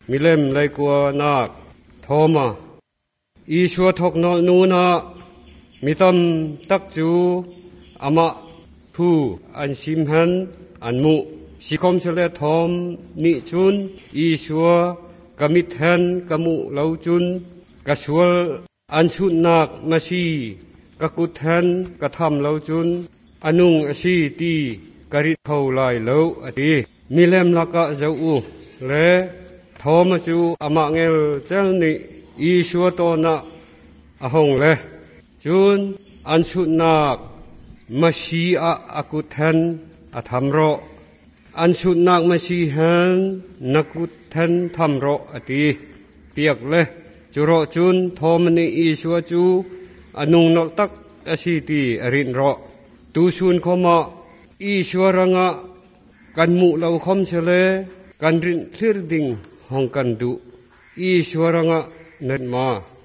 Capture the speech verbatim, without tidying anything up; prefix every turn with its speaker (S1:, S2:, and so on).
S1: มิเล่มเลยกัวนักโทมาอีชัวทกนอนูนามิตำตักจูอามาผู้อันชิมหันอันมุสิคมเสลทอมนิจุนอีชัวกมิทหันกมุเหลาจุนกชัวอันชุดนักมาชีกกุดหันกทำเหลาจุนอนุงอชีตีกริเท่าลายเหลาอดีมิเล่มลักะเจ้าอูและทอมจูอามาเงลเจ้านิอีชัวโตนะอหงเลจุนอันชุดนักมาชีอาอกุดหันอาธรรมโรอันชุดนักมาชีหันนักุดหันธรรมโรอดีเปียกเลยจุโรจุนทอมนิอีชัวจูอนุงนกตักอชีตีอรินโรตูชุนขมาอีชัวรังะกันมุเหลาคมเชลกันรินทิรดิงห้องกันดุอีชัวรังะเนิดมา